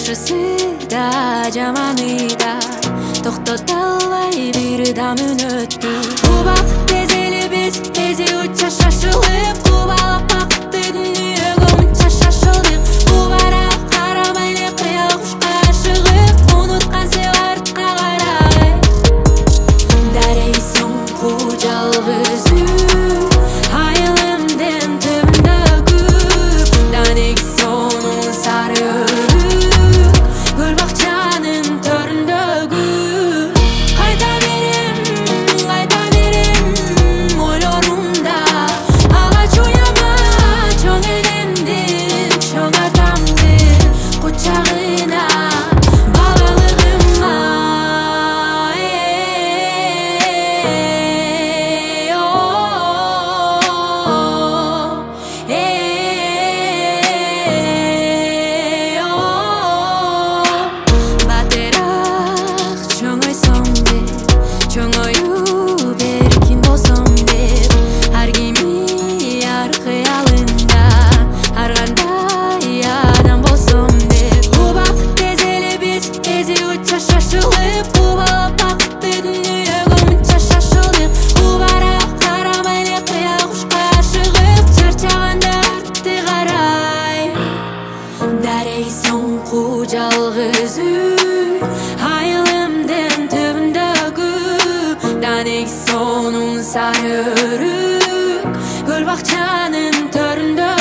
жакшысы да жаманы да токтото албай бир дам өнөттү. Убакыт тез элебиз тези уча шашылып кубалап бакытты дүнүйөгө мынча шашылдык. Убара карабай эле кыя кушка ашыгып унуткан сен артка карай. Дарей соңку жалгыз айылымдын түбүндөгү данек сонун сары өрүк гүл бакчанын төрүндөгү. Кайта берем ойлорумда агач уяма чоң энемдин чоң атамдын кучагына балалыгыма. Батыраак чоңойсоң деп чоңоюу беркин болсоң деп ар кими ар кыялында ар кандай адам болсоң деп. Убакыт тез элебиз тези уча шашылып кубалап бакытты дүнүйөгө мынча шашылдык. Убара карабай эле кыя кушка ашыгып чарчаганда артты карай. Дарей соңку жалгыз үй айылымдын түбүндөгү данек сонун сары өрүк гүл бакчанын төрүндө.